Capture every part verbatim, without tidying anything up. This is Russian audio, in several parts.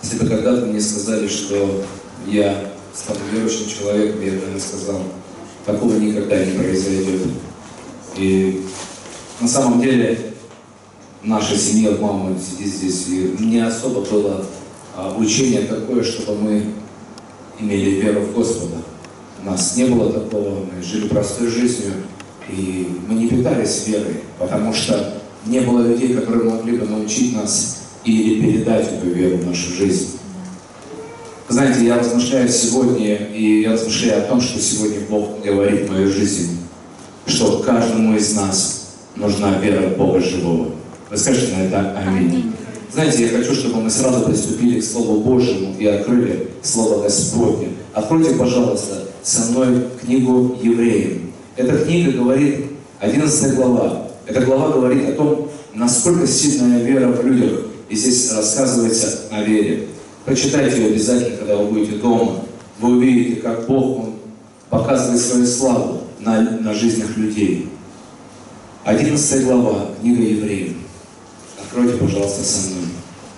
Если бы когда-то мне сказали, что я стану верующим человеком, я бы, наверное, сказал, такого никогда не произойдет. И на самом деле наша семья, мама сидит здесь, и не особо было учение такое, чтобы мы имели веру в Господа. У нас не было такого, мы жили простой жизнью, и мы не питались верой, потому что не было людей, которые могли бы научить нас или передать эту веру в нашу жизнь. Знаете, я размышляю сегодня, и я размышляю о том, что сегодня Бог говорит в мою жизнь, что каждому из нас нужна вера в Бога живого. Вы скажете на это аминь. Знаете, я хочу, чтобы мы сразу приступили к Слову Божьему и открыли Слово Господне. Откройте, пожалуйста, со мной книгу Евреям. Эта книга говорит, одиннадцатая глава, эта глава говорит о том, насколько сильная вера в людях. И здесь рассказывается о вере. Прочитайте ее обязательно, когда вы будете дома. Вы увидите, как Бог Он показывает свою славу на, на жизнях людей. одиннадцатая глава, книга Евреев. Откройте, пожалуйста, со мной.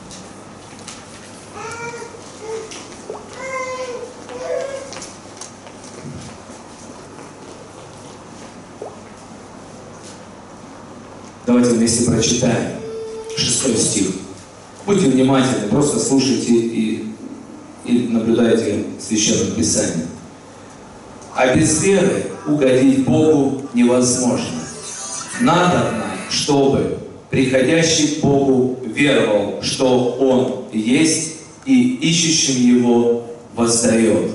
Давайте вместе прочитаем шестой стих. Будьте внимательны, просто слушайте и, и наблюдайте Священное Писание. А без веры угодить Богу невозможно. Надо, чтобы приходящий к Богу веровал, что Он есть, и ищущим Его воздает.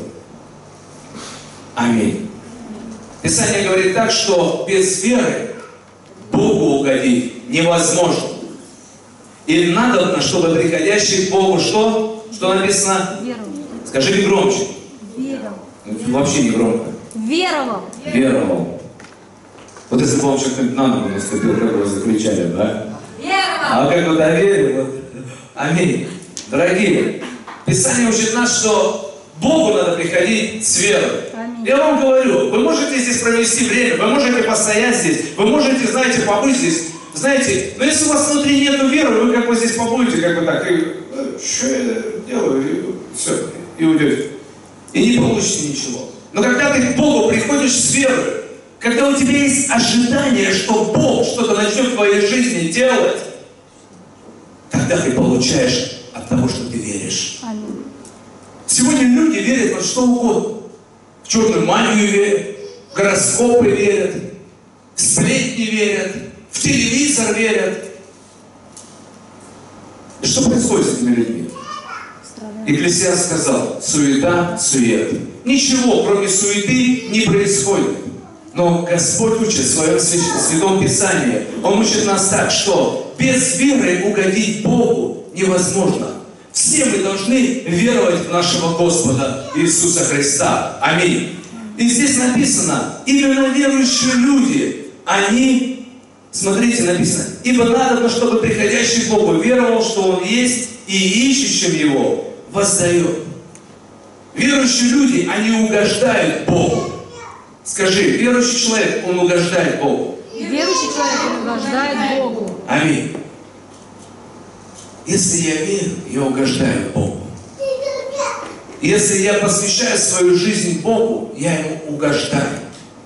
Аминь. Писание говорит так, что без веры Богу угодить невозможно. И надо, чтобы приходящий к Богу что? Что написано? Веровал. Скажи громче. Веровал. Вообще не громко. Веровал. Веровал. Вот если бы вам что-нибудь на ногу наступил, как вы закричали, да? Веровал. А как вы доверили, вот. Аминь. Дорогие, Писание учит нас, что Богу надо приходить с верой. Аминь. Я вам говорю, вы можете здесь провести время, вы можете постоять здесь, вы можете, знаете, побыть здесь. Знаете, но если у вас внутри нет веры, вы как бы здесь побудете, как бы так, и что я делаю, и все, и уйдете. И не получите ничего. Но когда ты к Богу приходишь с верой, когда у тебя есть ожидание, что Бог что-то начнет в твоей жизни делать, тогда ты получаешь от того, что ты веришь. Аминь. Сегодня люди верят во что угодно. В черную магию верят, в гороскопы верят, в сплетни верят, в телевизор верят. И что происходит с этими людьми? Екклесиаст сказал, суета, сует. Ничего, кроме суеты, не происходит. Но Господь учит в своем Святом Писании. Он учит нас так, что без веры угодить Богу невозможно. Все мы должны веровать в нашего Господа Иисуса Христа. Аминь. И здесь написано, именно верующие люди, они, смотрите, написано, ибо надо, чтобы приходящий к Богу веровал, что Он есть, и ищущим Его воздает. Верующие люди, они угождают Богу. Скажи, верующий человек, он угождает Богу. Верующий человек угождает Богу. Аминь. Если я верю, я угождаю Богу. Если я посвящаю свою жизнь Богу, я Ему угождаю.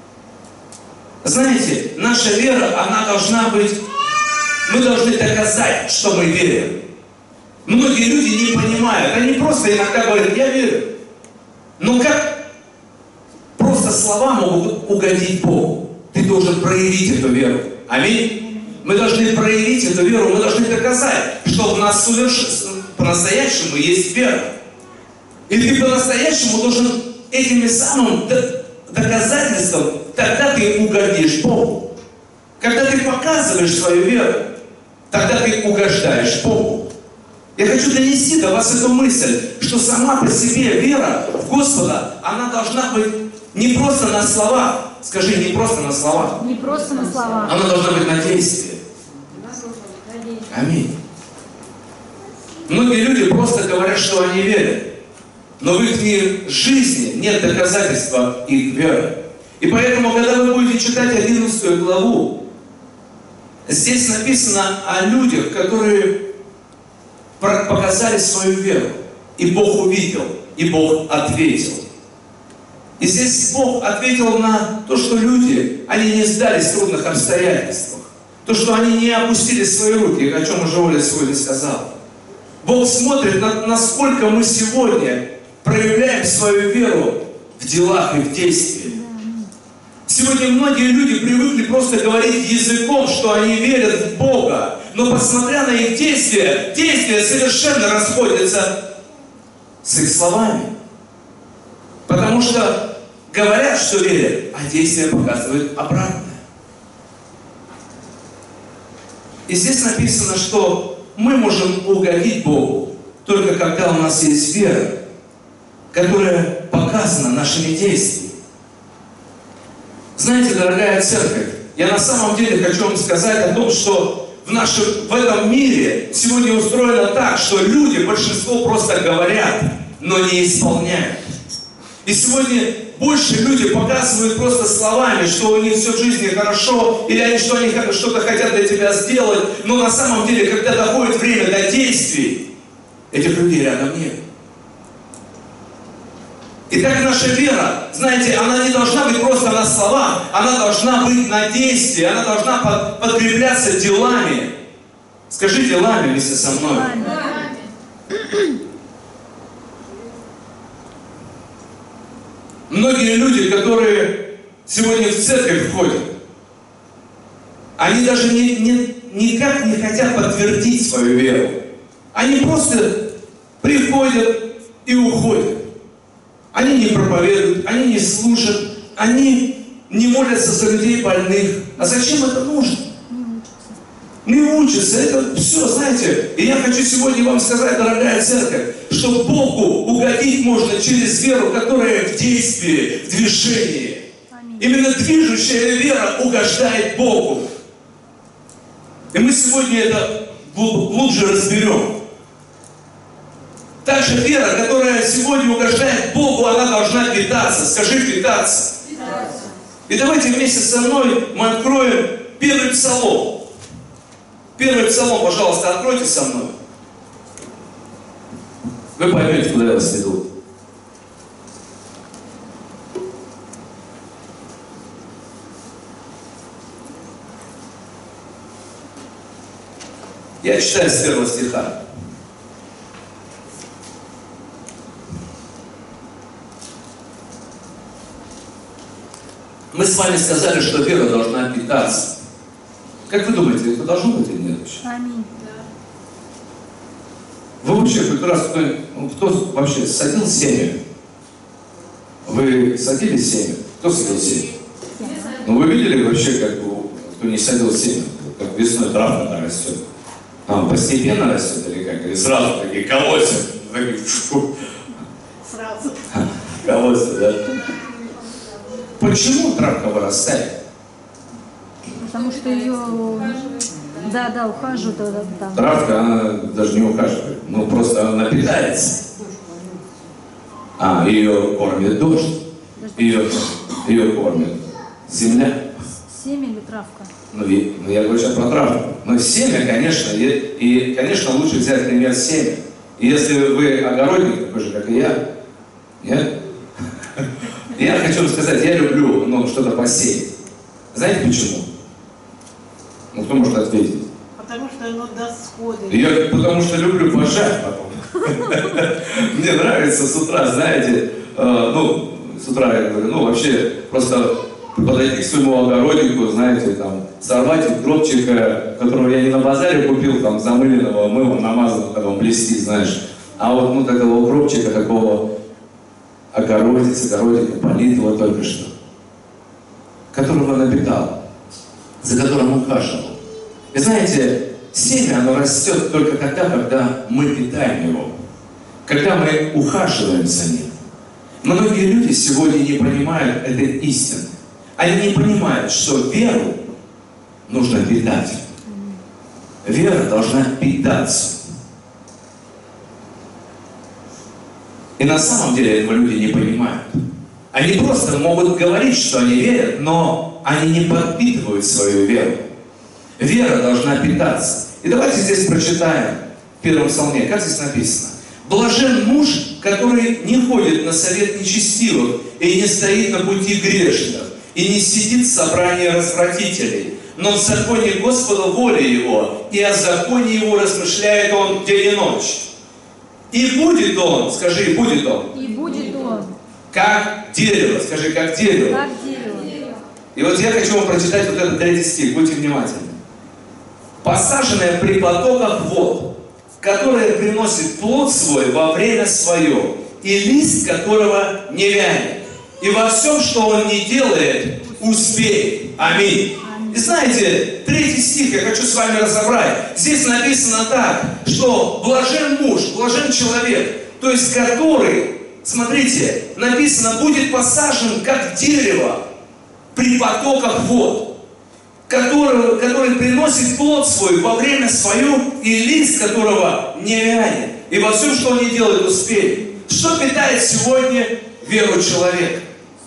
Знаете, наша вера, она должна быть... Мы должны доказать, что мы верим. Многие люди не понимают. Они просто иногда говорят, я верю. Но как просто слова могут угодить Богу? Ты должен проявить эту веру. Аминь. Мы должны проявить эту веру, мы должны доказать, что в нас по-настоящему есть вера. И ты по-настоящему должен этим самым доказательством, тогда ты угодишь Богу. Когда ты показываешь свою веру, тогда ты угождаешь Богу. Я хочу донести до вас эту мысль, что сама по себе вера в Господа, она должна быть не просто на словах. Скажи, не просто на словах. Не просто на словах. Она должна быть на действии. Аминь. Многие люди просто говорят, что они верят, но в их жизни нет доказательства их веры. И поэтому, когда вы будете читать одиннадцатую главу, здесь написано о людях, которые показали свою веру. И Бог увидел, и Бог ответил. И здесь Бог ответил на то, что люди, они не сдались в трудных обстоятельствах. То, что они не опустили свои руки, о чем уже Оля сегодня сказала. Бог смотрит, на, насколько мы сегодня проявляем свою веру в делах и в действиях. Сегодня многие люди привыкли просто говорить языком, что они верят в Бога. Но посмотря на их действия, действия совершенно расходятся с их словами. Потому что говорят, что верят, а действия показывают обратное. И здесь написано, что мы можем угодить Богу только когда у нас есть вера, которая показана нашими действиями. Знаете, дорогая церковь, я на самом деле хочу вам сказать о том, что в, нашем, в этом мире сегодня устроено так, что люди, большинство просто говорят, но не исполняют. И сегодня больше люди показывают просто словами, что у них все в жизни хорошо, или они, что они что-то хотят для тебя сделать, но на самом деле, когда доходит время до действий, этих людей рядом нет. Итак, наша вера, знаете, она не должна быть просто на словах, она должна быть на действии, она должна подкрепляться делами. Скажи делами вместе со мной. Многие люди, которые сегодня в церковь входят, они даже не, не, никак не хотят подтвердить свою веру. Они просто приходят и уходят. Они не проповедуют, они не служат, они не молятся за людей больных. А зачем это нужно? Не учатся. Это все, знаете. И я хочу сегодня вам сказать, дорогая церковь, что Богу угодить можно через веру, которая в действии, в движении. Аминь. Именно движущая вера угождает Богу. И мы сегодня это глубже разберем. Также вера, которая сегодня угождает Богу, она должна питаться. Скажи, питаться. питаться. И давайте вместе со мной мы откроем первый псалом. Первый псалом, пожалуйста, откройте со мной. Вы поймете, куда я вас веду. Я читаю с первого стиха. Мы с вами сказали, что вера должна питаться. Как вы думаете, это должно быть или нет вообще? Аминь. Вы вообще хоть раз кто, ну, кто вообще садил семя? Вы садили семя? Кто садил семя? Ну вы видели вообще, как кто не садил семя? Как весной травка растет. А, постепенно растет или как? Или сразу такие колосья? Сразу. Колосья, да? Почему травка вырастает? Потому что ее, да, да, ухаживают. Да. Травка, она даже не ухаживает, ну просто она напитается. А, ее кормит дождь, ее, ее кормит земля. Семя или травка? Ну, и, ну я говорю сейчас про травку. Но семя, конечно, и, и, конечно, лучше взять пример семя. И если вы огородник, такой же, как и я, нет? Я хочу вам сказать, я люблю ну, что-то посеять. Знаете почему? Ну, кто может ответить? Потому что оно даст сходы. Я потому что люблю пожать потом. Мне нравится с утра, знаете, ну, с утра я говорю, ну, вообще, просто подойти к своему огороднику, знаете, там, сорвать укропчика, которого я не на базаре купил, там, замыленного, мылом намазанного, как он блестит, знаешь, а вот, ну, такого укропчика, такого огородица, огородика, политого только что, которого напитал, за которым ухаживал. И знаете, семя, оно растет только тогда, когда мы питаем его, когда мы ухаживаем за ним. Но многие люди сегодня не понимают этой истины. Они не понимают, что веру нужно питать. Вера должна питаться. И на самом деле этого люди не понимают. Они просто могут говорить, что они верят, но они не подпитывают свою веру. Вера должна питаться. И давайте здесь прочитаем в первом псалме, как здесь написано. Блажен муж, который не ходит на совет нечестивых и не стоит на пути грешных, и не сидит в собрании развратителей, но в законе Господа воля его, и о законе его размышляет он день и ночь. И будет он, скажи, и будет он. И будет он. Как дерево, скажи, как дерево. Как дерево. И вот я хочу вам прочитать вот этот третий стих, будьте внимательны. Посаженное при потоках вод, которое приносит плод свой во время свое, и лист которого не вянет. И во всем, что он не делает, успеет. Аминь. И знаете, третий стих я хочу с вами разобрать. Здесь написано так, что блажен муж, блажен человек, то есть который, смотрите, написано, будет посажен как дерево при потоках вод, который, который приносит плод свой во время свое, и лист которого не вянет. И во всем, что он не делает, успеет. Что питает сегодня веру человека?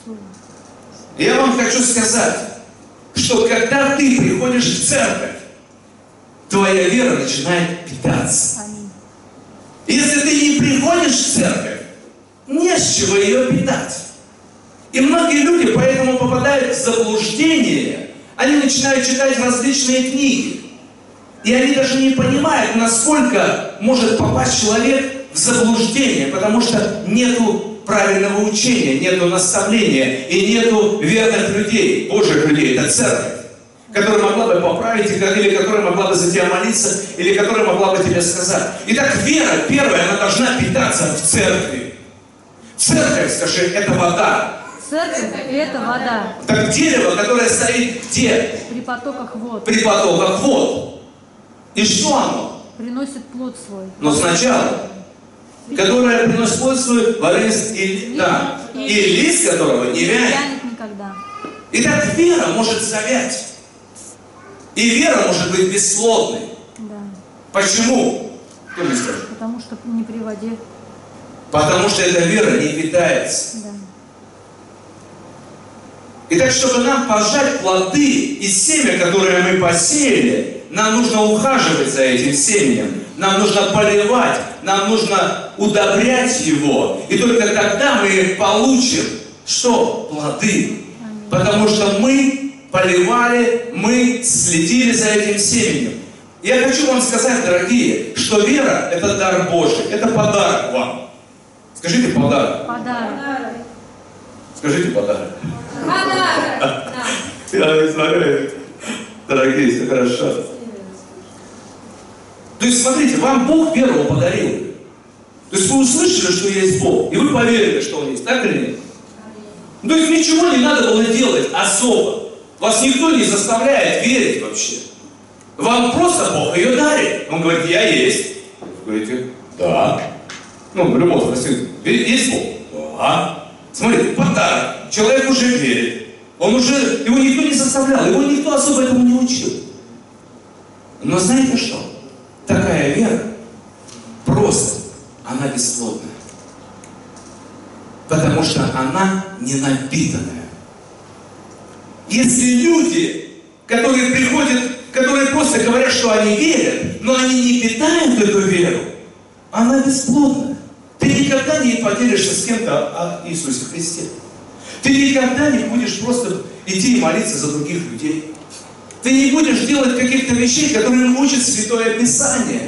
Я вам хочу сказать, что когда ты приходишь в церковь, твоя вера начинает питаться. Аминь. Если ты не приходишь в церковь, не с чего ее питать. И многие люди поэтому попадают в заблуждение. Они начинают читать различные книги. И они даже не понимают, насколько может попасть человек в заблуждение, потому что нету правильного учения, нету наставления и нету верных людей, Божьих людей, это церковь, которая могла бы поправить, или которая могла бы за тебя молиться, или которая могла бы тебе сказать. Итак, вера, первая, она должна питаться в церкви. Церковь, скажи, это вода. Церковь – это вода. Так дерево, которое стоит где? При потоках вод. При потоках вод. И что оно? Приносит плод свой. Но сначала, которое приносит плод свой, и, да, и лист которого не вянет. вянет никогда. Итак, вера может завять. И вера может быть бесплодной. Да. Почему? Кто мне скажет? Потому что не при воде. Потому что эта вера не питается. Да. Итак, чтобы нам пожать плоды и семя, которое мы посеяли, нам нужно ухаживать за этим семенем, нам нужно поливать, нам нужно удобрять его. И только тогда мы получим, что? Плоды. Потому что мы поливали, мы следили за этим семенем. Я хочу вам сказать, дорогие, что вера – это дар Божий, это подарок вам. Скажите подарок. Подарок. Скажите подарок. Подарок. Я не знаю, дорогие, все хорошо. То есть, смотрите, вам Бог веру подарил. То есть вы услышали, что есть Бог, и вы поверили, что Он есть, так или нет? То есть ничего не надо было делать особо. Вас никто не заставляет верить вообще. Вам просто Бог ее дарит. Он говорит, я есть. Вы говорите, да. Ну, в любом смысле, есть Бог? Да. Смотрите, подарок. Человек уже верит. Он уже, его никто не заставлял, его никто особо этому не учил. Но знаете что? Такая вера просто, она бесплодная. Потому что она не напитанная. Если люди, которые приходят, которые просто говорят, что они верят, но они не питают эту веру, она бесплодная. Ты никогда не поделишься с кем-то о Иисусе Христе. Ты никогда не будешь просто идти и молиться за других людей. Ты не будешь делать каких-то вещей, которые учат Святое Писание.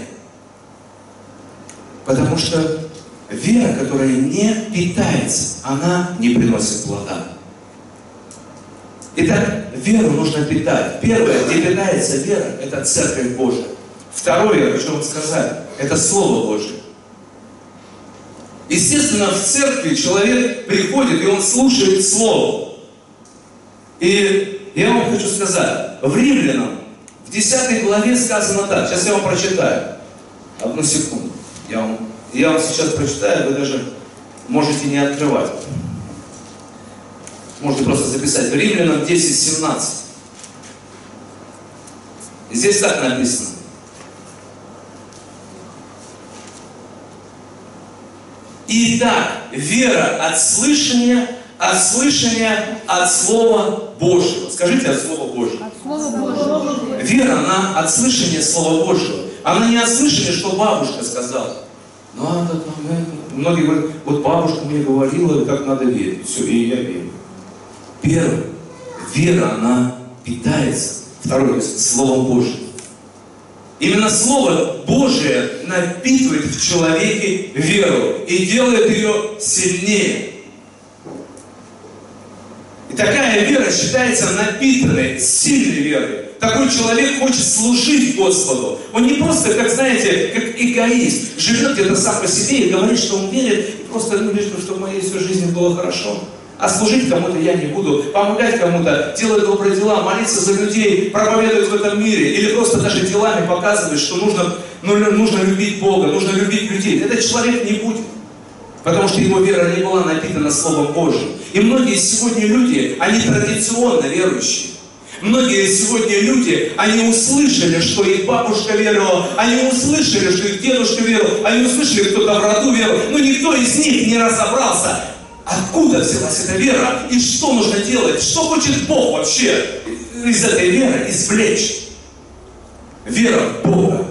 Потому что вера, которая не питается, она не приносит плода. Итак, веру нужно питать. Первое, где питается вера, это Церковь Божия. Второе, я хочу вам сказать, это Слово Божие. Естественно, в церкви человек приходит, и он слушает Слово. И я вам хочу сказать, в Римлянам, в десятой главе сказано так. Сейчас я вам прочитаю. Одну секунду. Я вам, я вам сейчас прочитаю, вы даже можете не открывать. Можете просто записать. В Римлянам десять семнадцать. Здесь так написано. Итак, вера от слышания, от слышания от Слова Божьего. Скажите от Слова Божьего. От Слова Божьего. Вера, она от слышания Слова Божьего. Она не от слышания, что бабушка сказала. надо там это. Многие говорят, вот бабушка мне говорила, как надо верить. Все, и я верю. Первое, вера, она питается. Второе, Словом Божьим. Именно Слово Божие напитывает в человеке веру и делает ее сильнее. И такая вера считается напитанной, сильной верой. Такой человек хочет служить Господу. Он не просто, как знаете, как эгоист, живет где-то сам по себе и говорит, что он верит, и просто ну, лишь, чтобы в моей всю жизни было хорошо. А служить кому-то я не буду, помогать кому-то, делать добрые дела, молиться за людей, проповедовать в этом мире, или просто даже делами показывать, что нужно, ну, нужно любить Бога, нужно любить людей. Этот человек не будет, потому что его вера не была напитана Словом Божьим. И многие сегодня люди, они традиционно верующие. Многие сегодня люди, они услышали, что их бабушка верила, они услышали, что их дедушка верил, они услышали, кто-то в роду верил, но никто из них не разобрался, откуда взялась эта вера и что нужно делать, что хочет Бог вообще из этой веры извлечь. Вера в Бога.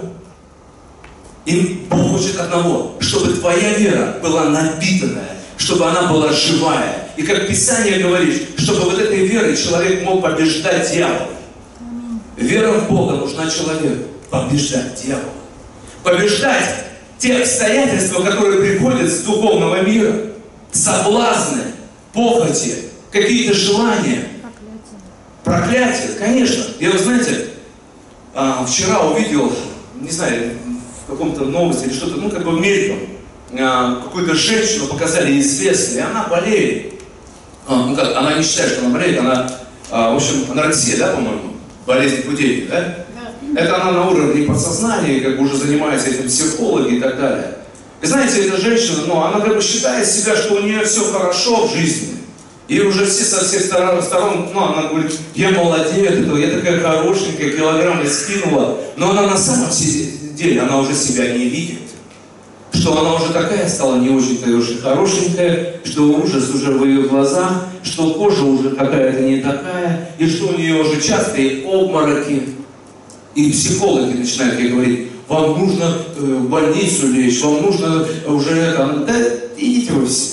И Бог хочет одного, чтобы твоя вера была напитанная, чтобы она была живая. И как Писание говорит, чтобы вот этой верой человек мог побеждать дьявола. Вера в Бога нужна человеку. Побеждать дьявола. Побеждать те обстоятельства, которые приходят с духовного мира. Соблазны, похоти, какие-то желания. Проклятие. Проклятие, конечно. Я, вы знаете, вчера увидел, не знаю, в каком-то новости или что-то, ну, как бы мельком, какую-то женщину показали известную, и она болеет. Ну как, она не считает, что она болеет, она, в общем, анорексия, да, по-моему, болезнь худения, да? Да. Это она на уровне подсознания, как бы уже занимается этим психологи и так далее. И знаете, эта женщина, ну, она как бы считает себя, что у нее все хорошо в жизни. И уже все со всех сторон, ну, она говорит, я молодец, я такая хорошенькая, килограммы скинула. Но она на самом деле, она уже себя не видит. Что она уже такая стала не очень-то и очень хорошенькая, что ужас уже в ее глазах, что кожа уже какая-то не такая, и что у нее уже частые обмороки. И психологи начинают ей говорить, вам нужно в больницу лечь, вам нужно уже это, да идите вы все.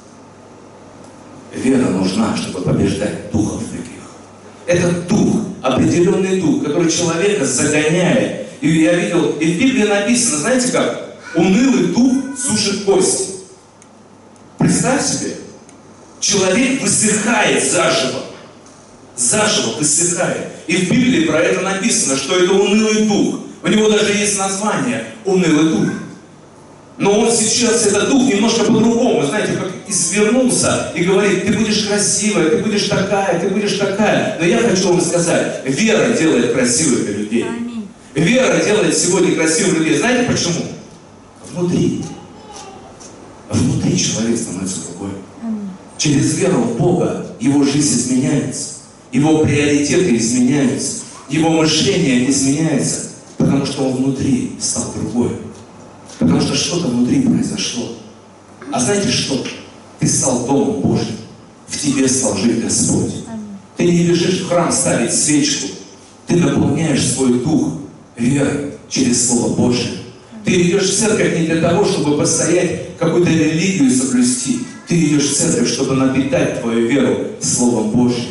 Вера нужна, чтобы побеждать духов таких. Это дух, определенный дух, который человека загоняет. И я видел, и в Библии написано, знаете как? Унылый дух сушит кости. Представь себе, человек высыхает заживо. Заживо высыхает. И в Библии про это написано, что это унылый дух. У него даже есть название «унылый дух». Но он сейчас, этот дух, немножко по-другому, знаете, как извернулся и говорит, ты будешь красивая, ты будешь такая, ты будешь такая. Но я хочу вам сказать, вера делает красивых людей. Аминь. Вера делает сегодня красивых людей. Знаете почему? Внутри. Внутри человек становится другой. Аминь. Через веру в Бога его жизнь изменяется. Его приоритеты изменяются. Его мышление изменяется. Потому что он внутри стал другой. Потому что что-то внутри произошло. А знаете что? Ты стал Домом Божьим. В тебе стал жить Господь. Аминь. Ты не бежишь в храм ставить свечку. Ты наполняешь свой дух верой через Слово Божие. Ты идешь в церковь не для того, чтобы постоять, какую-то религию соблюсти. Ты идешь в церковь, чтобы напитать твою веру Словом Божьим.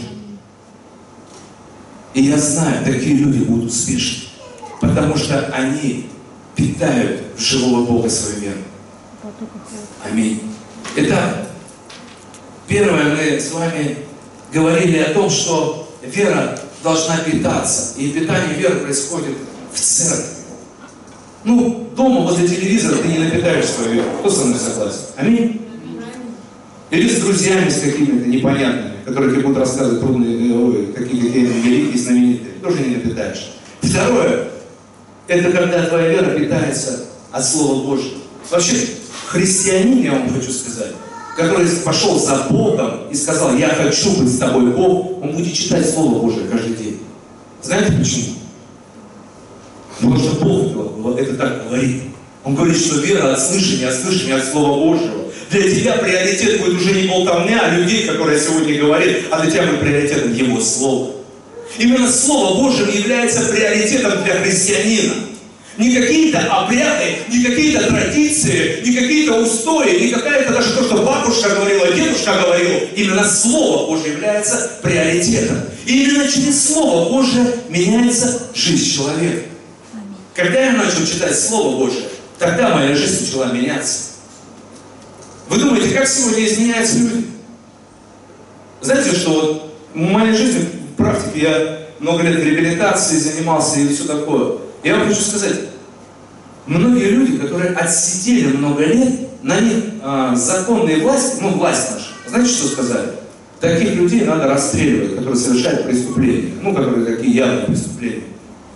И я знаю, такие люди будут успешны. Потому что они питают в живого Бога свою веру. Аминь. Итак, первое, мы с вами говорили о том, что вера должна питаться. И питание веры происходит в церкви. Ну, дома возле телевизора ты не напитаешь свою веру. Кто со мной согласен? Аминь? Или с друзьями, с какими-то непонятными, которые тебе будут рассказывать трудные, ой, какие какие великие, знаменитые. Тоже не напитаешь. Второе, это когда твоя вера питается от Слова Божьего. Вообще, христианин, я вам хочу сказать, который пошел за Богом и сказал, я хочу быть с тобой, Бог, он будет читать Слово Божие каждый день. Знаете почему? Потому что Бог это так говорит. Он говорит, что вера от слышания, от слышания, от Слова Божьего. Для тебя приоритет будет уже не болтовня людей, которые сегодня говорят, а для тебя будет приоритетом Его Слово. Именно Слово Божье является приоритетом для христианина. Не какие-то обряды, не какие-то традиции, не какие-то устои, не какая-то даже то, что бабушка говорила, дедушка говорил. Именно Слово Божье является приоритетом. И именно через Слово Божье меняется жизнь человека. Когда я начал читать Слово Божье, тогда моя жизнь начала меняться. Вы думаете, как сегодня изменяются люди? Знаете, что вот в моей жизни, в практике, я много лет реабилитацией занимался и все такое. Я вам хочу сказать, многие люди, которые отсидели много лет, на них а, законные власти, ну власть наша, знаете, что сказали? Таких людей надо расстреливать, которые совершают преступления, ну, которые такие явные преступления.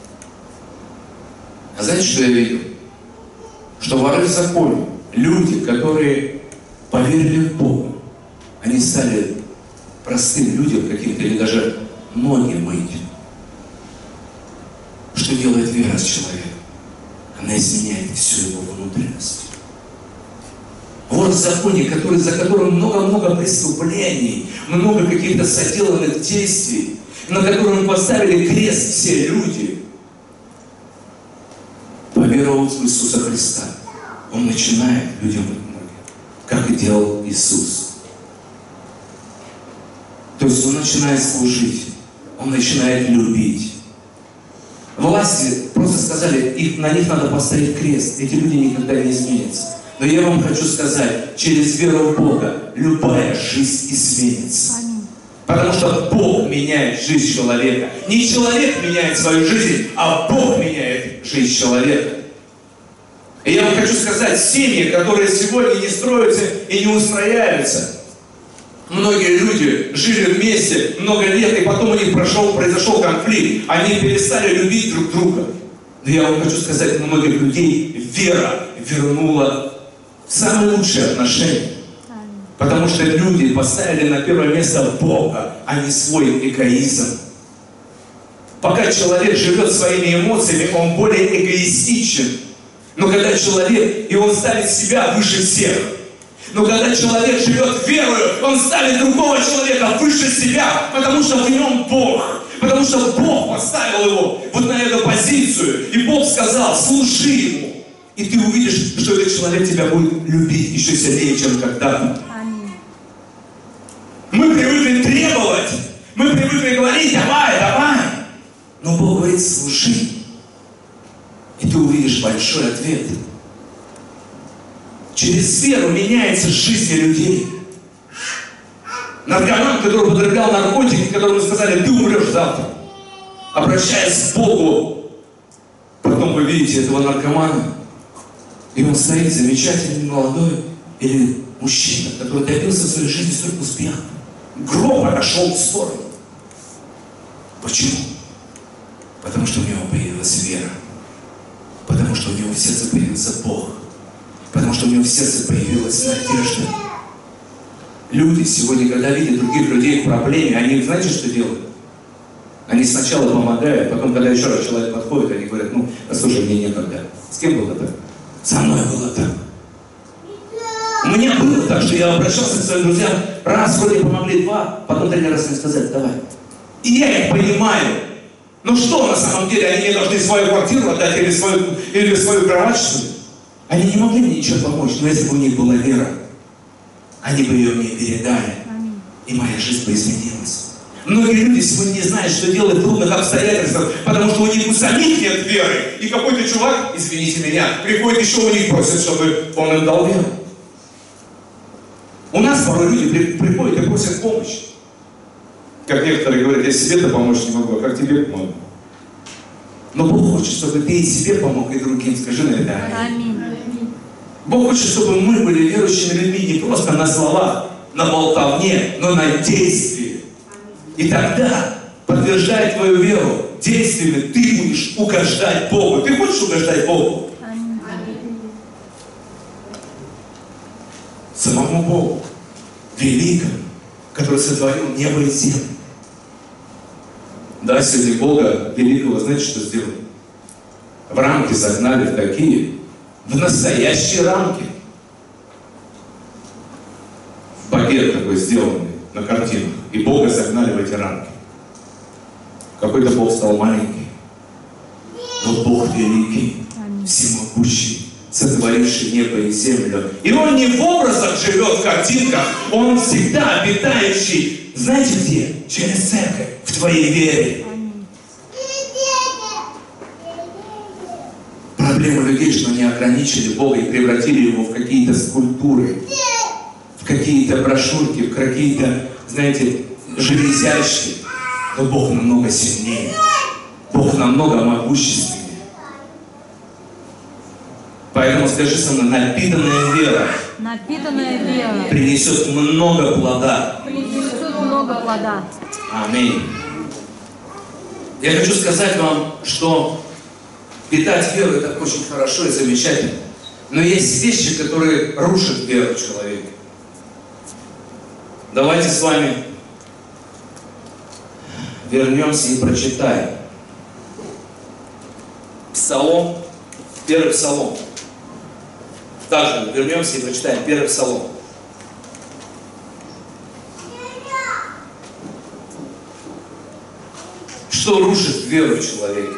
А знаете, что я видел? Что воры в законе, люди, которые поверили в Бога, они стали простым людям каким-то, или даже ноги мыть. Что делает вера с человеком? Она изменяет всю его внутренность. Вор в законе, который, за которым много-много преступлений, много каких-то соделанных действий, на котором поставили крест все люди, поверовав в Иисуса Христа, он начинает людям мыть ноги, как и делал Иисус. То есть он начинает служить, он начинает любить. Власти просто сказали, их, на них надо поставить крест. Эти люди никогда не изменятся. Но я вам хочу сказать, через веру в Бога любая жизнь изменится. Потому что Бог меняет жизнь человека. Не человек меняет свою жизнь, а Бог меняет жизнь человека. И я вам хочу сказать, семьи, которые сегодня не строятся и не устрояются, многие люди жили вместе много лет, и потом у них прошел, произошел конфликт. Они перестали любить друг друга. Но я вам хочу сказать, многих людей вера вернула в самые лучшие отношения. Потому что люди поставили на первое место Бога, а не свой эгоизм. Пока человек живет своими эмоциями, он более эгоистичен. Но когда человек, и он ставит себя выше всех. Но когда человек живет верою, он ставит другого человека выше себя, потому что в нем Бог. Потому что Бог поставил его вот на эту позицию. И Бог сказал, служи ему. И ты увидишь, что этот человек тебя будет любить еще сильнее, чем когда-то. Мы привыкли требовать. Мы привыкли говорить, давай, давай. Но Бог говорит, служи. И ты увидишь большой ответ. Через веру меняется жизнь людей. Наркоман, который употреблял наркотики, которому сказали, ты умрешь завтра. Обращаясь к Богу, потом вы видите этого наркомана, и он стоит замечательный молодой или мужчина, который добился в своей жизни столько успеха. Гроб отошел в сторону. Почему? Потому что у него появилась вера. Потому что у него в сердце появился Бог. Потому что у него в сердце появилась надежда. Люди сегодня, когда видят других людей в проблеме, они, знаете, что делают? Они сначала помогают, потом, когда еще раз человек подходит, они говорят, ну, слушай, мне некогда. С кем было так? Со мной было так. У меня было так, что я обращался к своим друзьям, раз вроде помогли, два, потом три раза мне сказали, давай. И я их понимаю. Ну что, на самом деле, они мне должны свою квартиру отдать или свою, или свою кровать, что ли? Они не могли мне ничего помочь, но если бы у них была вера, они бы ее мне передали, и моя жизнь бы изменилась. Многие люди сегодня не знают, что делать в трудных обстоятельствах, потому что у них у самих нет веры. И какой-то чувак, извините меня, приходит еще у них просит, чтобы он им дал веру. У нас порой люди при, приходят и просят помощи. Как некоторые говорят, я себе-то помочь не могу, а как тебе помогу? Но Бог хочет, чтобы ты и себе помог, и другим. Скажи на это аминь. Бог хочет, чтобы мы были верующими людьми не просто на словах, на болтовне, но на действии. И тогда, подтверждая твою веру действиями, ты будешь угождать Богу. Ты хочешь угождать Богу? Самому Богу, великому, который сотворил небо и землю. Да, сегодня Бога великого, знаете, что сделали? В рамки загнали в такие, в настоящие рамки. Багет такой сделанный на картинах. И Бога загнали в эти рамки. Какой-то Бог стал маленький. Но Бог великий. всемогущий, сотворивший небо и землю. И Он не в образах живет, в картинках, Он всегда обитающий. Знаете где? Через церковь, в твоей вере. Проблема людей, что они ограничили Бога и превратили Его в какие-то скульптуры, в какие-то брошюрки, в какие-то, знаете, железящие. Но Бог намного сильнее. Бог намного могущественнее. Поэтому скажи со мной, напитанная вера, Напитанная вера принесет много плода. принесет много плода. Аминь. Я хочу сказать вам, что питать веру — это очень хорошо и замечательно. Но есть вещи, которые рушат веру человека. Давайте с вами вернемся и прочитаем. Псалом, первый псалом. Также вернемся и прочитаем первый псалом. Что рушит веру человека?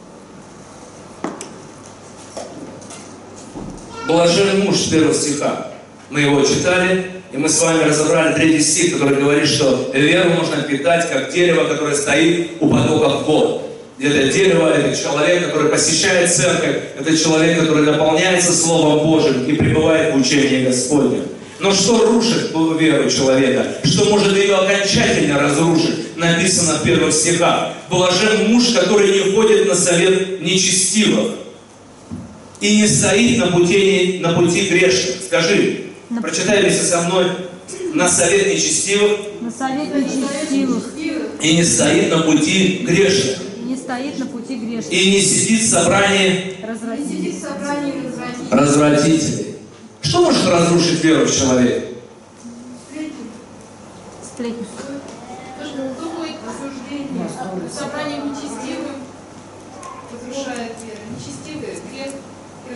Блажен муж с первого стиха. Мы его читали, и мы с вами разобрали третий стих, который говорит, что веру можно питать, как дерево, которое стоит у потоков вод. Это дерево, это человек, который посещает церковь, это человек, который наполняется Словом Божьим и пребывает в учении Господня. Но что рушит веру человека? Что может ее окончательно разрушить? Написано в первых стихах. Блажен муж, который не ходит на совет нечестивых и не стоит на пути, на пути грешных. Скажи, на... прочитай вместе со мной. На совет нечестивых, на совет нечестивых и не стоит на пути грешных. Не стоит на пути грешных. И не сидит в собрании развратителей. развратителей. Что может разрушить веру в человека? Сплетни. Думает, осуждение. Собрание нечестивых разрушает веру. Нечестивые, грех и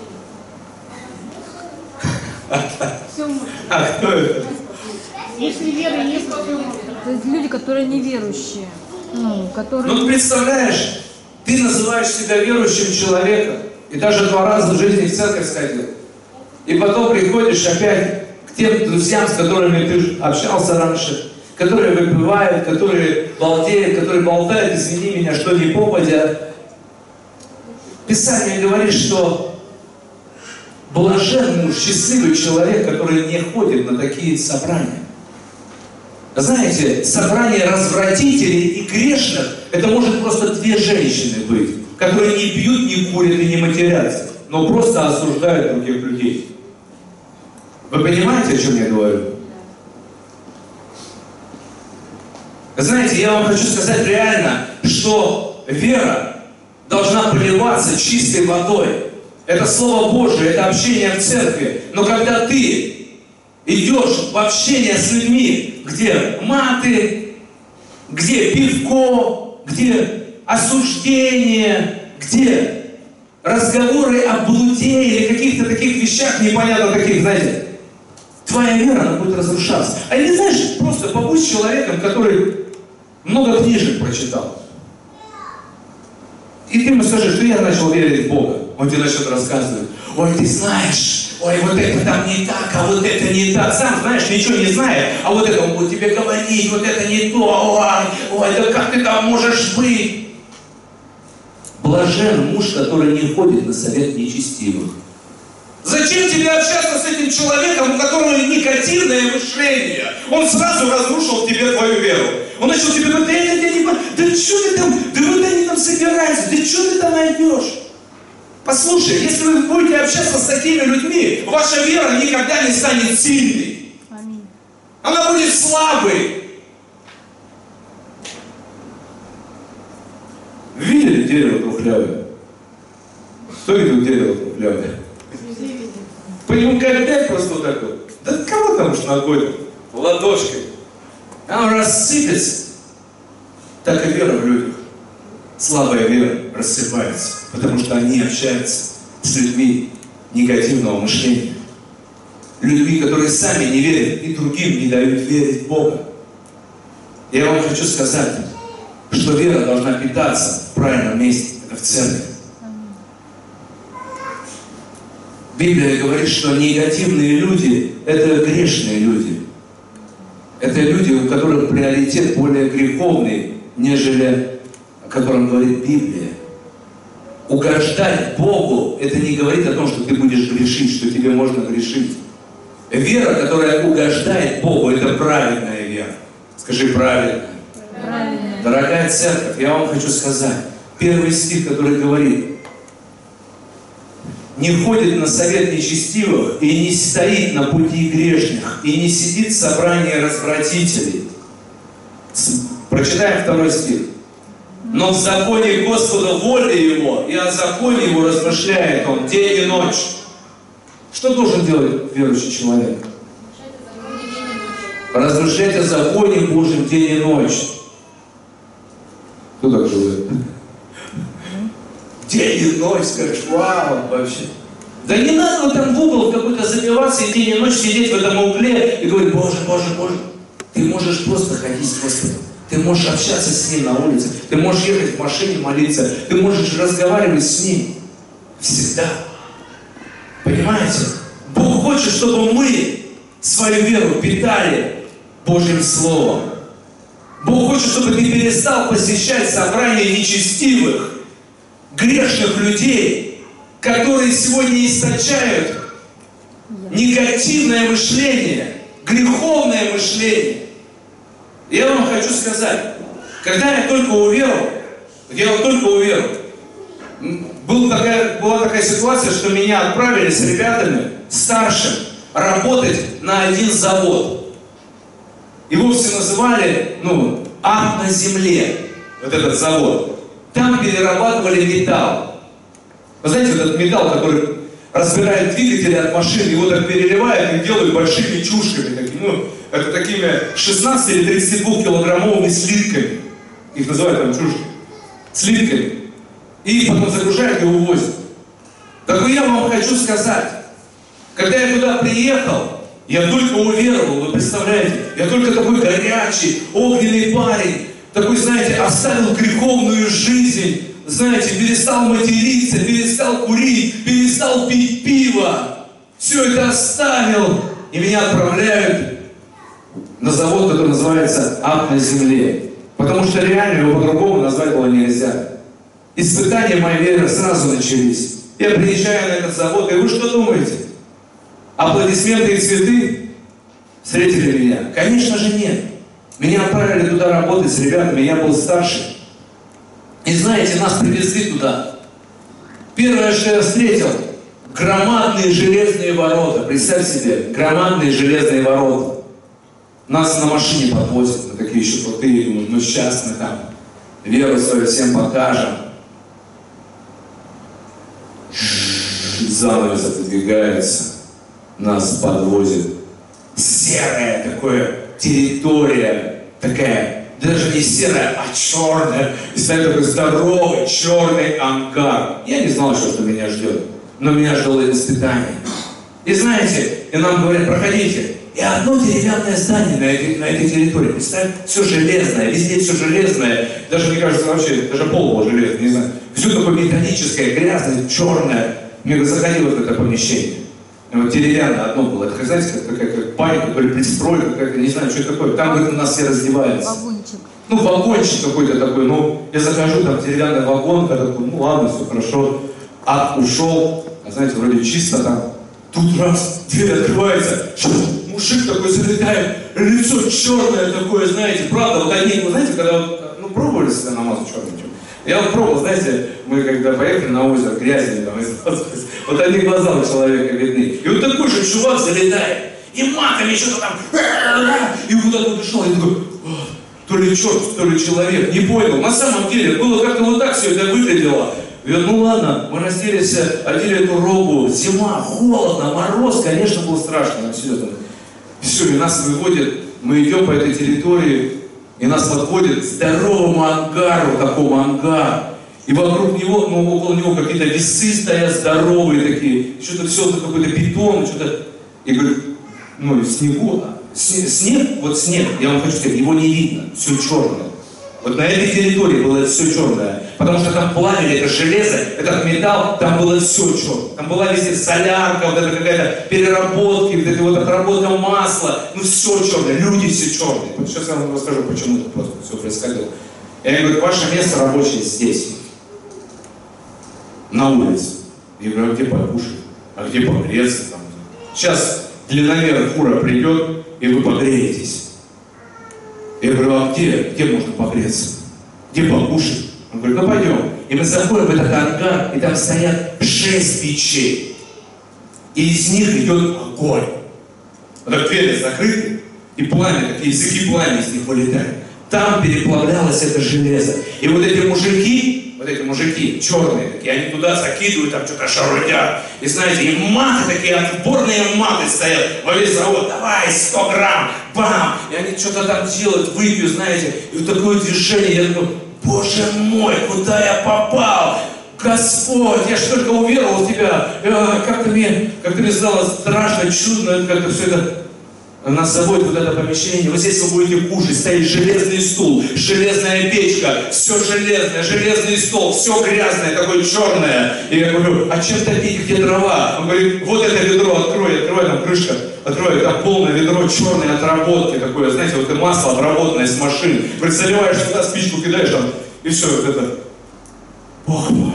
развратители. А кто это? Если вера есть, то То есть люди, которые неверующие. Ну, которые... Ну, ты представляешь, ты называешь себя верующим человеком, и даже два раза в жизни в церковь сходил. И потом приходишь опять к тем друзьям, с которыми ты общался раньше, которые выпивают, которые балдеют, которые болтают, извини меня, что не попадя. Писание говорит, что блажен муж, счастливый человек, который не ходит на такие собрания. Знаете, собрание развратителей и грешных, это может просто две женщины быть, которые не пьют, не курят и не матерятся, но просто осуждают других людей. Вы понимаете, о чем я говорю? Знаете, я вам хочу сказать реально, что вера должна поливаться чистой водой. Это Слово Божие, это общение в церкви. Но когда ты идешь в общение с людьми, где маты, где пивко, где осуждение, где разговоры о блуде или каких-то таких вещах непонятно таких, знаете, твоя вера, она будет разрушаться. А не знаешь, просто побудь с человеком, который много книжек прочитал. И ты ему скажешь, что я начал верить в Бога. Он тебе начнет рассказывать. Ой, ты знаешь, ой, вот это там не так, а вот это не так. Сам знаешь, ничего не зная, а вот это он будет тебе говорить, вот это не то. Ой, ой, да как ты там можешь быть? Блажен муж, который не ходит на совет нечестивых. Зачем тебе общаться с этим человеком, у которого негативное мышление? Он сразу разрушил в тебе твою веру. Он начал тебе говорить, да это я не понимаю, да что ты там, да вот они там собираются, да что ты там найдешь? Послушай, если вы будете общаться с такими людьми, ваша вера никогда не станет сильной. Аминь. Она будет слабой. Видели дерево трухлявое? Кто видел дерево трухлявое? По нему как просто вот так вот. Да кого там уж ногой, ладошкой. Оно рассыпется. Так и вера в людях. Слабая вера рассыпается, потому что они общаются с людьми негативного мышления. Людьми, которые сами не верят и другим не дают верить в Бога. Я вам хочу сказать, что вера должна питаться в правильном месте, это в церкви. Библия говорит, что негативные люди – это грешные люди. Это люди, у которых приоритет более греховный, нежели о котором говорит Библия. Угождать Богу – это не говорит о том, что ты будешь грешить, что тебе можно грешить. Вера, которая угождает Богу, это правильная вера. Скажи правильно. Правильно. Дорогая церковь, я вам хочу сказать, первый стих, который говорит: не ходит на совет нечестивых и не стоит на пути грешных, и не сидит в собрании развратителей. Прочитаем второй стих. Но в законе Господа воля Его, и о законе Его размышляет Он день и ночь. Что должен делать верующий человек? Размышлять о законе Божьем день и ночь. Кто так живет? День и ночь, скажешь, вау, вообще. Да не надо вот там в угол какой-то забиваться и день и ночь сидеть в этом угле и говорить: Боже, Боже, Боже. Ты можешь просто ходить с Господом. Ты можешь общаться с Ним на улице. Ты можешь ехать в машине молиться. Ты можешь разговаривать с Ним. Всегда. Понимаете? Бог хочет, чтобы мы свою веру питали Божьим Словом. Бог хочет, чтобы ты перестал посещать собрания нечестивых, грешных людей, которые сегодня источают негативное мышление, греховное мышление. Я вам хочу сказать, когда я только уверовал, я вот только уверовал, был такая, была такая ситуация, что меня отправили с ребятами старшим работать на один завод. Его все называли, ну, ад на земле, вот этот завод. Там перерабатывали металл. Вы знаете, вот этот металл, который разбирает двигатели от машин, его так переливают и делают большими чушками. Такими, ну, это такими шестнадцати или тридцати двух килограммовыми слитками. Их называют там чушки. Слитками. И их потом загружают и увозят. Так я вам хочу сказать, когда я туда приехал, я только уверовал, вы представляете, я только такой горячий, огненный парень, такой, знаете, оставил греховную жизнь, знаете, перестал материться, перестал курить, перестал пить пиво. Все это оставил, и меня отправляют на завод, который называется «Ад на земле». Потому что реально его по-другому назвать было нельзя. Испытания моей веры сразу начались. Я приезжаю на этот завод, и вы что думаете? Аплодисменты и цветы встретили меня? Конечно же нет. Меня отправили туда работать с ребятами, я был старше. И знаете, нас привезли туда. Первое, что я встретил, громадные железные ворота. Представь себе, громадные железные ворота. Нас на машине подвозят, мы такие еще крутые, думаю, ну сейчас мы там веру свою всем покажем. Занавес отодвигается, нас подвозят. Серая такая территория, такая, даже не серая, а черная. И стоит такой здоровый черный ангар. Я не знал еще, что меня ждет, но меня ждало испытание. И знаете, и нам говорят: проходите. И одно деревянное здание на этой, на этой территории. Представь, все железное, везде все железное. Даже, мне кажется, вообще, даже пол был железный, не знаю. Все такое металлическое, грязное, черное. Мне заходило в это помещение. И вот деревянное одно было. Это, знаете, как такая как паника, то ли пристройка, какая-то, не знаю, что это такое. Там, говорит, у нас все раздеваются. Вагончик. Ну, вагончик какой-то такой. Ну, я захожу, там деревянный вагон, когда такой, ну ладно, все хорошо. Ад ушел, а знаете, вроде чисто там. Тут раз, дверь открывается, мужик такой залетает, лицо черное такое, знаете, правда, вот они, вы знаете, когда вот, ну, пробовали себя намазать черным? Я вот пробовал, знаете, мы когда поехали на озеро, грязью там, вот одни глаза у человека видны. И вот такой же чувак залетает, и матами что-то там, и куда-то дышал, и такой, то ли черт, то ли человек, не понял. На самом деле, было как-то вот так все это выглядело. И говорю, ну ладно, мы разделись, одели эту робу, зима, холодно, мороз, конечно, было страшно, серьезно. Все, и нас выводят, мы идем по этой территории, и нас подводят к здоровому ангару, такому ангару. И вокруг него, ну, около него какие-то весы стоят здоровые такие, что-то все, какой-то бетон, что-то. И говорю, ну, снегу, снег, снег, вот снег, я вам хочу сказать, его не видно, все черное. Вот на этой территории было все черное. Потому что там плавили это железо, этот металл, там было все черное. Там была везде солярка, вот это какая-то переработка, вот это вот отработка масла, ну все черное, люди все черные. Вот сейчас я вам расскажу, почему это просто все происходило. И они говорят, ваше место рабочее здесь, на улице. Я говорю, а где покушать? А где погреться? Там? Сейчас длинномер фура придет, и вы погреетесь. Я говорю, а где? Где можно погреться? Где покушать? Он говорит, ну пойдем. И мы заходим в этот ангар, и там стоят шесть печей. И из них идет огонь. Вот так двери закрыты, и пламя, такие языки пламя из них вылетают. Там переплавлялось это железо. И вот эти мужики, вот эти мужики черные такие, они туда закидывают, там что-то шарудят. И знаете, и маты такие, отборные маты стоят во весь завод. Давай, сто грамм, бам! И они что-то там делают, выпью, знаете. И вот такое движение, я думаю, Боже мой, куда я попал? Господь, я же только уверовал в Тебя. Как-то мне, как-то мне стало страшно, чудно, как-то все это... Нас заводят в это помещение, вот здесь вы будете кушать, стоит железный стул, железная печка, все железное, железный стол, все грязное, такое черное. И я говорю, а чем топить, где дрова? Он говорит, вот это ведро, открой, открой, там крышка, открой, там полное ведро черной отработки такое, знаете, вот это масло обработанное с машины. Говорит, заливаешь сюда, спичку кидаешь там, и все, вот это. Бог мой.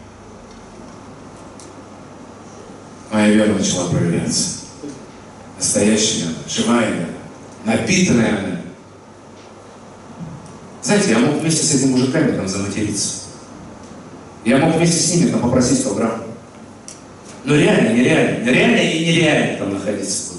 Моя вера начала проявляться. Настоящая, живая вера, напитанная она. Знаете, я мог вместе с этими мужиками там заматериться. Я мог вместе с ними там попросить сто грамм. Но реально, нереально, реально и нереально там находиться было.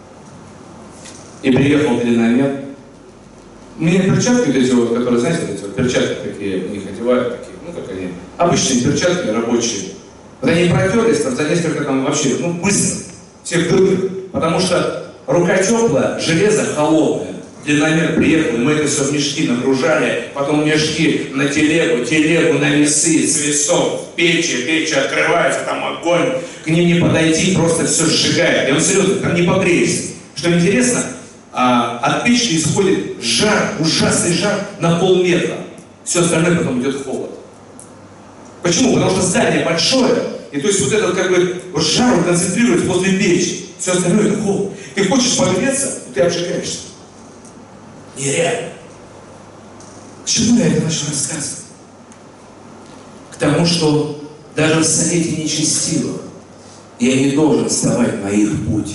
И приехал длинномер. У меня перчатки вот эти вот, которые, знаете, вот эти вот перчатки такие, у них одевают такие, ну как они, обычные перчатки рабочие. Вот они протерлись там за несколько там вообще, ну быстро, всех дыры. Потому что рука теплая, железо холодное. Длинномер приехал, и мы это все в мешки нагружали, потом мешки на телегу, телегу на весы, с весов, в печи, печи открываются, там огонь, к ним не подойти, просто все сжигает. И он серьезно, там не погреешься. Что интересно, а, от печки исходит жар, ужасный жар на полметра. Все остальное потом идет холод. Почему? Потому что здание большое, и то есть вот этот как бы жар концентрируется возле печи. Все остальное это холод. Ты хочешь погреться, ты обжигаешься. Нереально. К чему я это начал рассказывать? К тому, что даже в совете нечестивых я не должен вставать на их путь.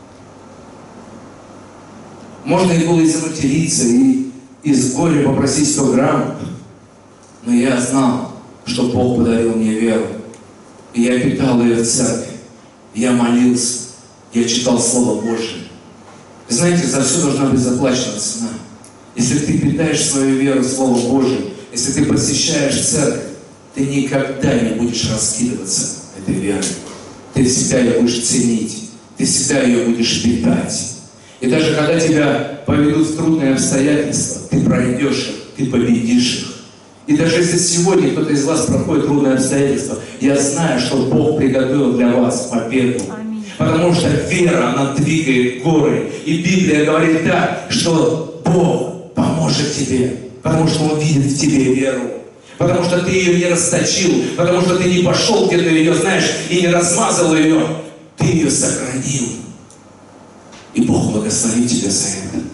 Можно и было и заматериться, и из горя попросить сто грамм, но я знал, что Бог подарил мне веру. И я питал ее в церкви. Я молился. Я читал Слово Божие. Знаете, за все должна быть заплачена цена. Если ты питаешь свою веру в Слово Божие, если ты посещаешь церковь, ты никогда не будешь раскидываться этой верой. Ты всегда ее будешь ценить. Ты всегда ее будешь питать. И даже когда тебя поведут в трудные обстоятельства, ты пройдешь их, ты победишь их. И даже если сегодня кто-то из вас проходит трудные обстоятельства, я знаю, что Бог приготовил для вас победу. Потому что вера, она двигает горы. И Библия говорит так, что Бог поможет тебе, потому что Он видит в тебе веру. Потому что ты ее не расточил, потому что ты не пошел где-то ее, знаешь, и не размазал ее. Ты ее сохранил. И Бог благословит тебя за это.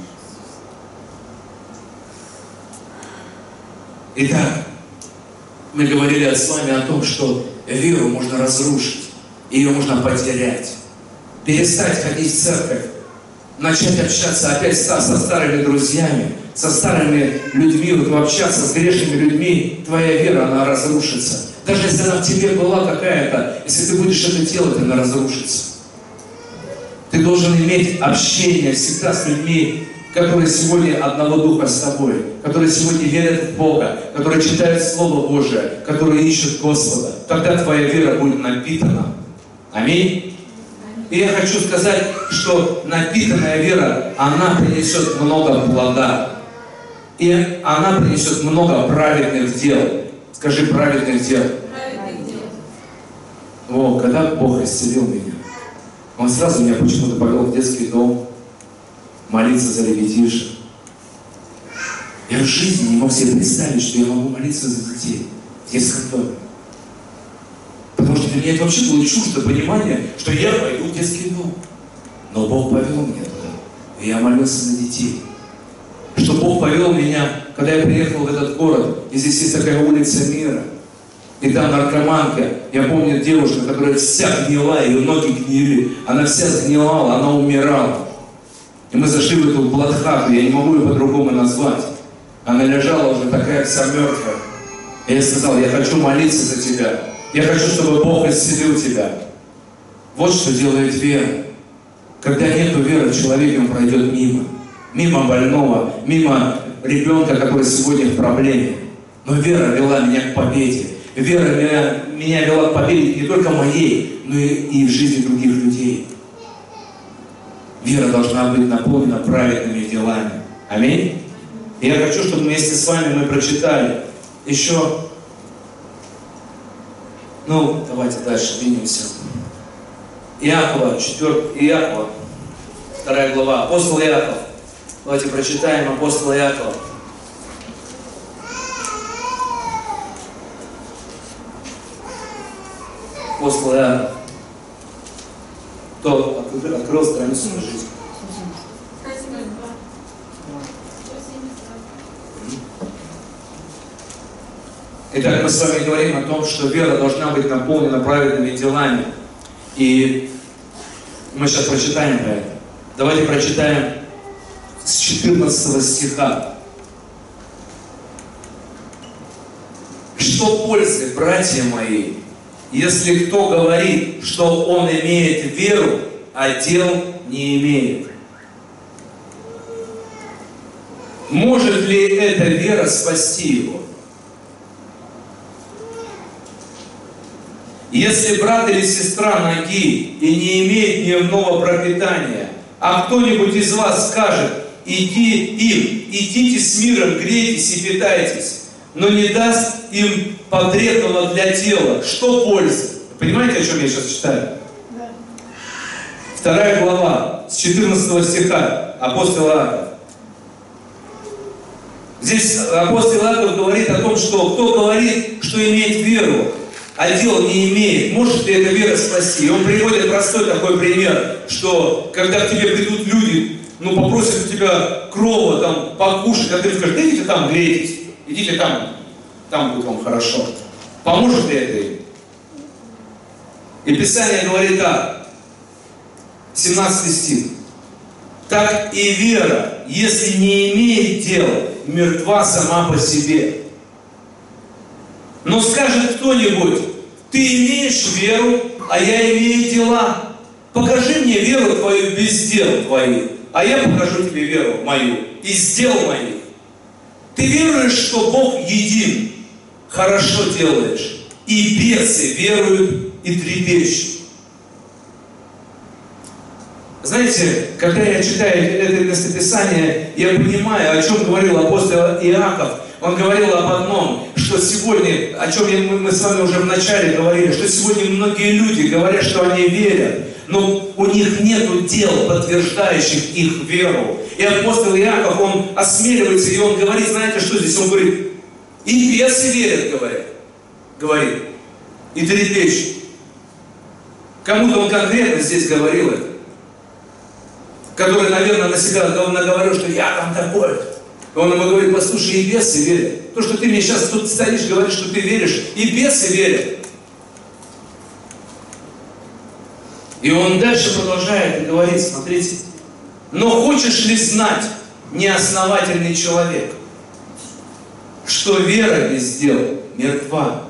Итак, мы говорили с вами о том, что веру можно разрушить. Ее можно потерять, перестать ходить в церковь, начать общаться опять со, со старыми друзьями, со старыми людьми, вот общаться с грешными людьми, твоя вера, она разрушится. Даже если она в тебе была какая-то, если ты будешь это делать, она разрушится. Ты должен иметь общение всегда с людьми, которые сегодня одного духа с тобой, которые сегодня верят в Бога, которые читают Слово Божие, которые ищут Господа. Тогда твоя вера будет напитана. Аминь. И я хочу сказать, что напитанная вера, она принесет много плода. И она принесет много праведных дел. Скажи, праведных дел. Праведных дел. О, когда Бог исцелил меня, Он сразу меня почему-то повел в детский дом, молиться за ребятишек. Я в жизни не мог себе представить, что я могу молиться за детей в детском доме. Потому что для меня это вообще было чуждо понимание, что я пойду в детский дом. Но Бог повел меня туда, и я молился за детей. Что Бог повел меня, когда я приехал в этот город, и здесь есть такая улица Мира, и там наркоманка. Я помню девушку, которая вся гнила, ее ноги гнили, она вся сгнивала, она умирала. И мы зашли в эту бладхату, я не могу ее по-другому назвать. Она лежала уже такая вся мертвая. И я сказал: я хочу молиться за тебя. Я хочу, чтобы Бог исцелил тебя. Вот что делает вера. Когда нет веры в человеке, он пройдет мимо. Мимо больного, мимо ребенка, который сегодня в проблеме. Но вера вела меня к победе. Вера меня, меня вела к победе не только моей, но и, и в жизни других людей. Вера должна быть наполнена праведными делами. Аминь. И я хочу, чтобы вместе с вами мы прочитали еще... Ну, давайте дальше двинемся. Иакова, четвертый, Иакова, вторая глава, апостол Иаков. Давайте прочитаем апостола Иакова. Апостол Иаков. Кто открыл страницу на жизнь? Итак, мы с вами говорим о том, что вера должна быть наполнена праведными делами. И мы сейчас прочитаем про это. Давайте прочитаем с четырнадцатого стиха. Что пользы, братья мои, если кто говорит, что он имеет веру, а дел не имеет? Может ли эта вера спасти его? Если брат или сестра ноги и не имеет дневного пропитания, а кто-нибудь из вас скажет: иди им, идите с миром, грейтесь и питайтесь, но не даст им потребного для тела, что пользы? Понимаете, о чем я сейчас читаю? Да. Вторая глава, с четырнадцатого стиха, апостол Иаков. Здесь апостол Иаков говорит о том, что кто говорит, что имеет веру, а дел не имеет, может ли эта вера спасти? И он приводит простой такой пример, что когда к тебе придут люди, ну попросят у тебя крова, там, покушать, а ты скажешь: да идите там, грейтесь, идите там, там будет вам хорошо. Поможет ли это им? И Писание говорит так, семнадцатый стих. Так и вера, если не имеет дела, мертва сама по себе. Но скажет кто-нибудь: ты имеешь веру, а я имею дела. Покажи мне веру твою без дел твоих, а я покажу тебе веру мою из дел моих. Ты веруешь, что Бог един, хорошо делаешь, и бесы веруют и трепещут. Знаете, когда я читаю это местописание, я понимаю, о чем говорил апостол Иаков. Он говорил об одном, что сегодня, о чем мы с вами уже вначале говорили, что сегодня многие люди говорят, что они верят, но у них нет дел, подтверждающих их веру. И апостол Иаков, он осмеливается, и он говорит, знаете, что здесь? Он говорит: и бесы верят, говорят, говорит, и трепещут. Кому-то он конкретно здесь говорил это, который, наверное, на себя наговорил, что я там такой. Он ему говорит: послушай, и бесы верят. То, что ты мне сейчас тут стоишь, говоришь, что ты веришь, и бесы верят. И он дальше продолжает и говорит, смотрите: но хочешь ли знать, неосновательный человек, что вера без дел мертва?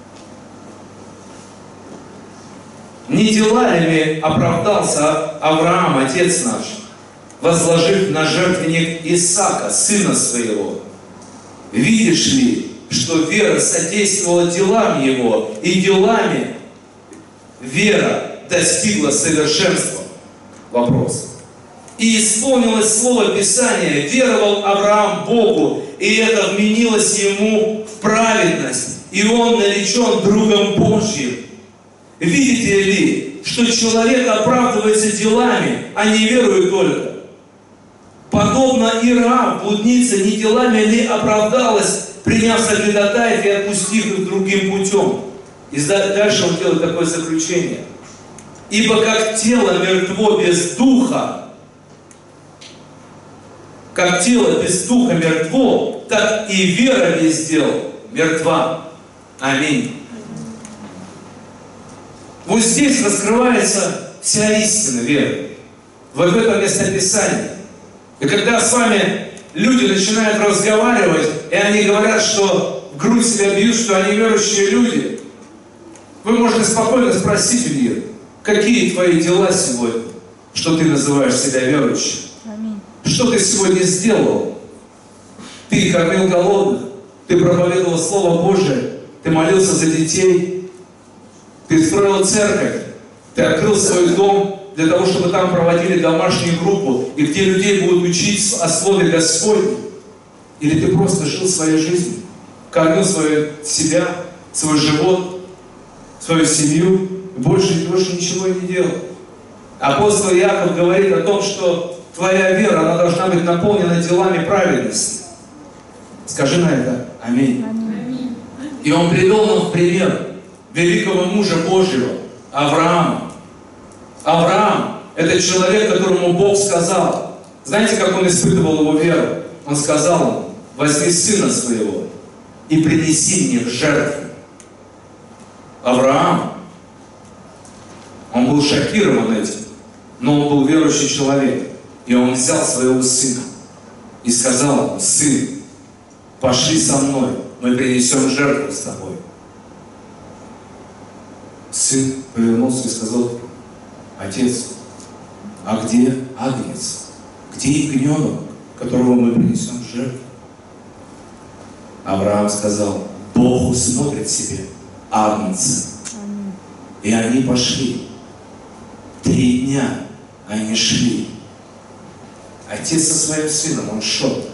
Не делами оправдался Авраам, отец наш, возложив на жертвенник Исаака, сына своего. Видишь ли, что вера содействовала делам его, и делами вера достигла совершенства? Вопрос. И исполнилось слово Писания: веровал Авраам Богу, и это вменилось ему в праведность, и он наречен другом Божьим. Видите ли, что человек оправдывается делами, а не верою только? подобно Ирам, блудница, не делами ли оправдалась, приняв соглядатаев и отпустив их другим путем. И дальше он делает такое заключение. Ибо как тело мертво без духа, как тело без духа мертво, так и вера без дел мертва. Аминь. Вот здесь раскрывается вся истина веры. Вот в этом местописании. И когда с вами люди начинают разговаривать, и они говорят, что в грудь себя бьют, что они верующие люди, вы можете спокойно спросить у них, какие твои дела сегодня, что ты называешь себя верующим? Аминь. Что ты сегодня сделал? Ты кормил голодных, ты проповедовал Слово Божие, ты молился за детей, ты строил церковь, ты открыл свой дом для того, чтобы там проводили домашнюю группу, и где людей будут учить о Слове Господнем. Или ты просто жил своей жизнью, кормил свою, себя, свой живот, свою семью, и больше, больше ничего и не делал. Апостол Иаков говорит о том, что твоя вера, она должна быть наполнена делами праведности. Скажи на это аминь. Аминь. И он привел нам в пример великого мужа Божьего, Авраама. Авраам – это человек, которому Бог сказал. Знаете, как он испытывал его веру? Он сказал ему: возьми сына своего и принеси мне в жертву. Авраам, он был шокирован этим, но он был верующий человек. И он взял своего сына и сказал ему: сын, пошли со мной, мы принесем жертву с тобой. Сын повернулся и сказал: отец, а где агнец? Где ягненок, которого мы принесем в жертву? Авраам сказал: Бог усмотрит себе агнца. И они пошли. Три дня они шли. Отец со своим сыном, он шел.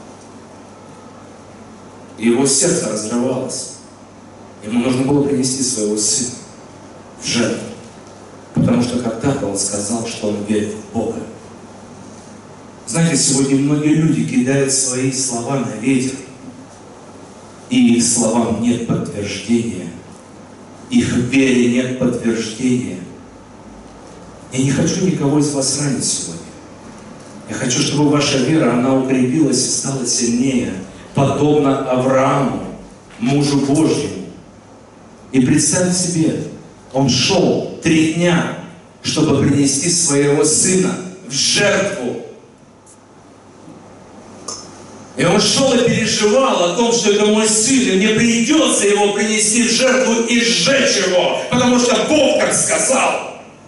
И его сердце разрывалось. Ему нужно было принести своего сына в жертву. Потому что когда-то он сказал, что он верит в Бога. Знаете, сегодня многие люди кидают свои слова на ветер. И их словам нет подтверждения. Их вере нет подтверждения. Я не хочу никого из вас ранить сегодня. Я хочу, чтобы ваша вера, она укрепилась и стала сильнее, подобно Аврааму, мужу Божьему. И представь себе, он шел три дня, чтобы принести своего сына в жертву. И он шел и переживал о том, что это мой сын, и мне придется его принести в жертву и сжечь его, потому что Бог так сказал.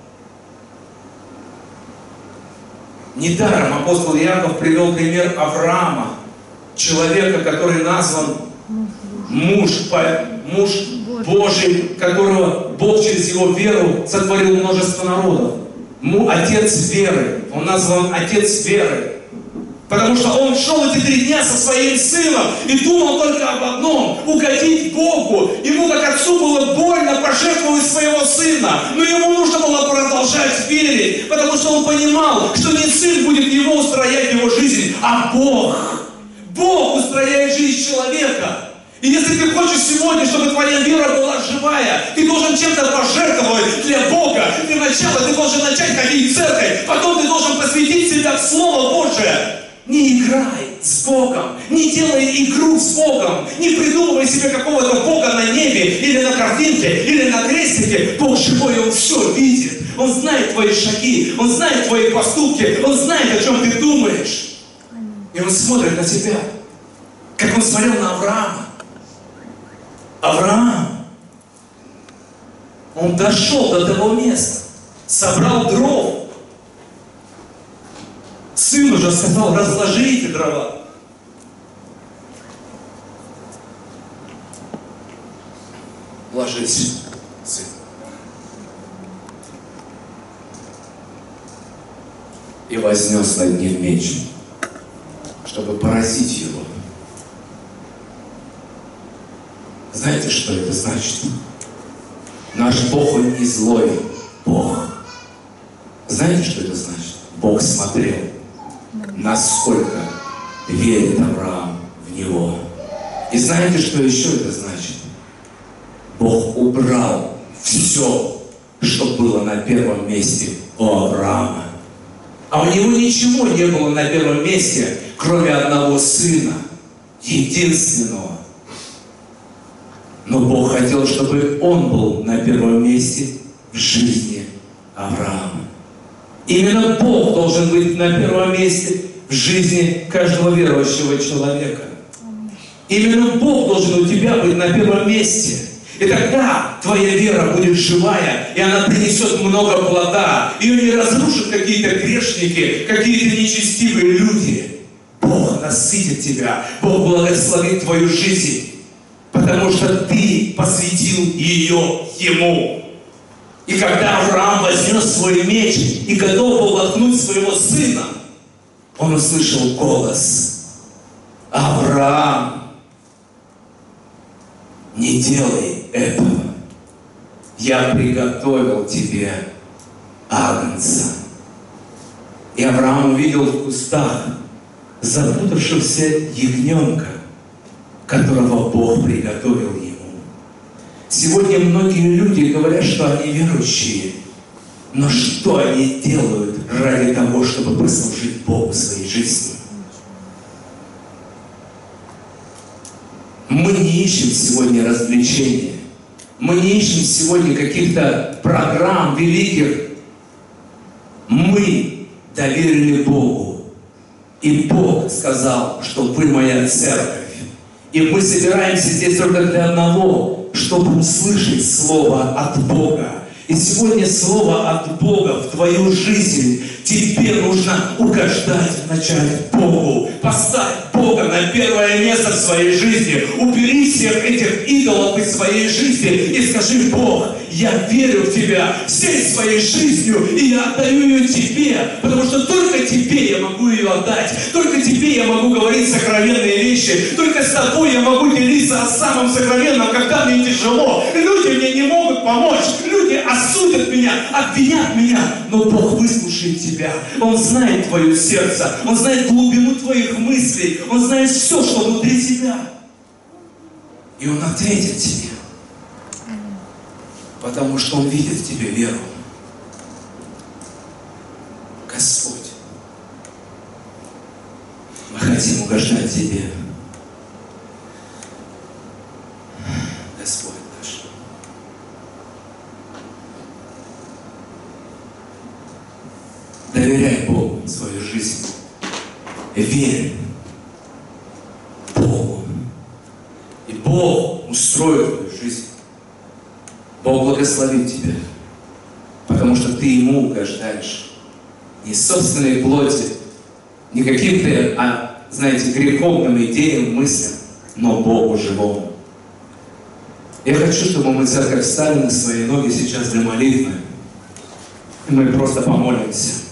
Недаром апостол Иаков привел пример Авраама, человека, который назван муж, муж Божий, которого Бог через его веру сотворил множество народов. Отец веры. Он назван отец веры. Потому что он шел эти три дня со своим сыном и думал только об одном – угодить Богу. Ему, как отцу, было больно пожертвовать своего сына. Но ему нужно было продолжать верить, потому что он понимал, что не сын будет его устроять его жизнь, а Бог. Бог устрояет жизнь человека. И если ты хочешь сегодня, чтобы твоя вера была живая, ты должен чем-то пожертвовать для Бога. Для начала ты должен начать ходить в церковь, потом ты должен посвятить себя в Слово Божие. Не играй с Богом, не делай игру с Богом, не придумывай себе какого-то Бога на небе, или на картинке, или на крестике. Бог живой, Он все видит. Он знает твои шаги, Он знает твои поступки, Он знает, о чем ты думаешь. И Он смотрит на тебя, как Он смотрел на Авраама. Авраам, он дошел до того места, собрал дров. Сын уже сказал: разложи эти дрова. Ложись, сын. И вознес над ним меч, чтобы поразить его. Знаете, что это значит? Наш Бог, Он не злой Бог. Знаете, что это значит? Бог смотрел. насколько верит Авраам в Него. И знаете, что еще это значит? Бог убрал все, что было на первом месте у Авраама. А у него ничего не было на первом месте, кроме одного сына, единственного. Но Бог хотел, чтобы он был на первом месте в жизни Авраама. Именно Бог должен быть на первом месте в жизни каждого верующего человека. Именно Бог должен у тебя быть на первом месте. И тогда твоя вера будет живая, и она принесет много плода. Ее не разрушат какие-то грешники, какие-то нечестивые люди. Бог насытит тебя, Бог благословит твою жизнь, потому что ты посвятил ее Ему. И когда Авраам вознес свой меч и готов был воткнуть своего сына, он услышал голос: Авраам, не делай этого. Я приготовил тебе агнца. И Авраам увидел в кустах запутавшегося ягненка, которого Бог приготовил ему. Сегодня многие люди говорят, что они верующие, но что они делают ради того, чтобы послужить Богу своей жизнью? Мы не ищем сегодня развлечения. Мы не ищем сегодня каких-то программ великих. Мы доверили Богу. И Бог сказал, что вы моя церковь. И мы собираемся здесь только для одного, чтобы услышать Слово от Бога. И сегодня Слово от Бога в твою жизнь. Тебе нужно угождать вначале Богу. Поставь Бога на первое место в своей жизни. Убери всех этих идолов из своей жизни и скажи: Бог, я верю в Тебя всей своей жизнью, и я отдаю ее Тебе, потому что только Тебе я могу ее отдать, только Тебе я могу говорить сокровенные вещи, только с Тобой я могу делиться о самом сокровенном, когда мне тяжело. Люди мне не могут помочь, люди осудят меня, обвинят меня, но Бог выслушает тебя. Он знает твое сердце, Он знает глубину твоих мыслей, Он знает все, что внутри тебя. И Он ответит тебе, потому что Он видит в тебе веру. Господь, мы хотим угождать Тебе. Господь наш. Доверяй Богу свою жизнь. Верь Богу. И Бог устроит твою жизнь. Бог благословит тебя. Потому что ты Ему угождаешь. Не собственной плоти, не каким-то, а, знаете, греховным идеям, мыслям, но Богу живому. Я хочу, чтобы мы, церковь, встали на свои ноги сейчас для молитвы. И мы просто помолимся.